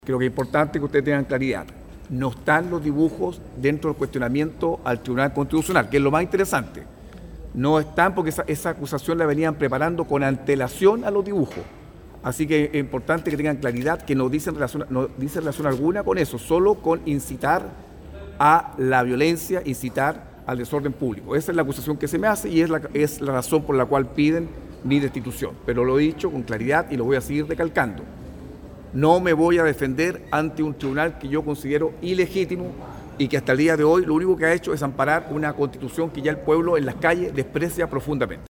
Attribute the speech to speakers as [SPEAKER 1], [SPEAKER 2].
[SPEAKER 1] Creo que es importante que ustedes tengan claridad. No están los dibujos dentro del cuestionamiento al Tribunal Constitucional, que es lo más interesante. No están porque esa acusación la venían preparando con antelación a los dibujos. Así que es importante que tengan claridad que no dice relación alguna con eso, solo con incitar a la violencia, incitar al desorden público. Esa es la acusación que se me hace y es la razón por la cual piden mi destitución. Pero lo he dicho con claridad y lo voy a seguir recalcando. No me voy a defender ante un tribunal que yo considero ilegítimo y que hasta el día de hoy lo único que ha hecho es amparar una constitución que ya el pueblo en las calles desprecia profundamente.